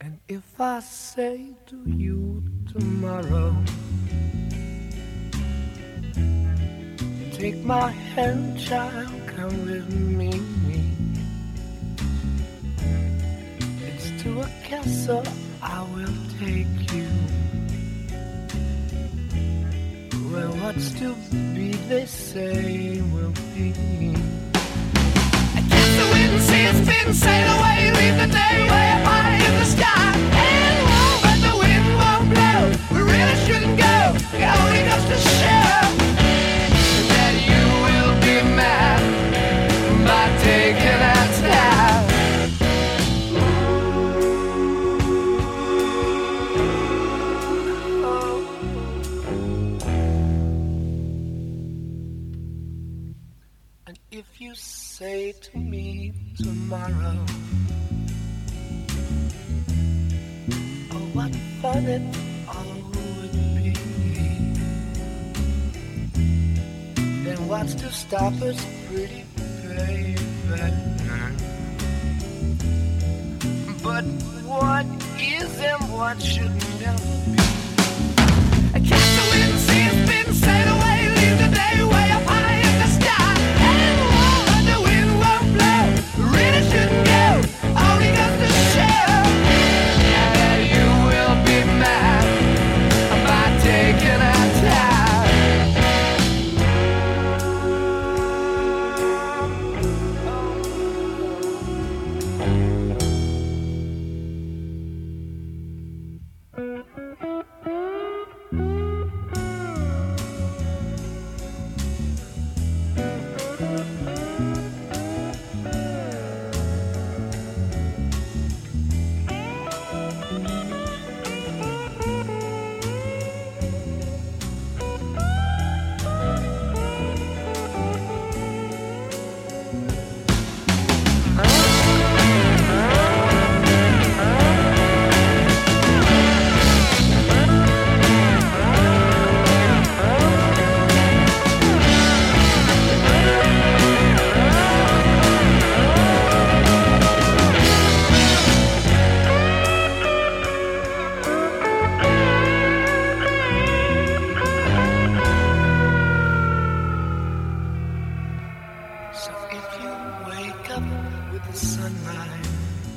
If I say to you tomorrow, take my hand, child, come with me. It's to a castle I will take you, where what's to be, they say, will be. I guess the wind sees spin, sail away, leave the day way up high in the sky. And but the wind won't blow, we really shouldn't go. It only goes to show that you will be mad by taking that step. And if you say to me tomorrow, oh, what fun it all would be, then what's to stop us, pretty baby? But what is and what should never be? I catch the wind, see it spin, sail away, leave the day way up high in the sky. And but the wind won't blow, really shouldn't go, only goes to show that you will be mad by taking our time. So if you wake up with the sunlight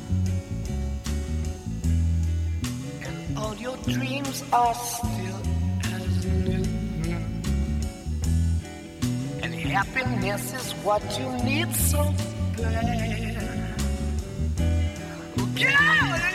and all your dreams are still as new, and happiness is what you need so bad, well, get out of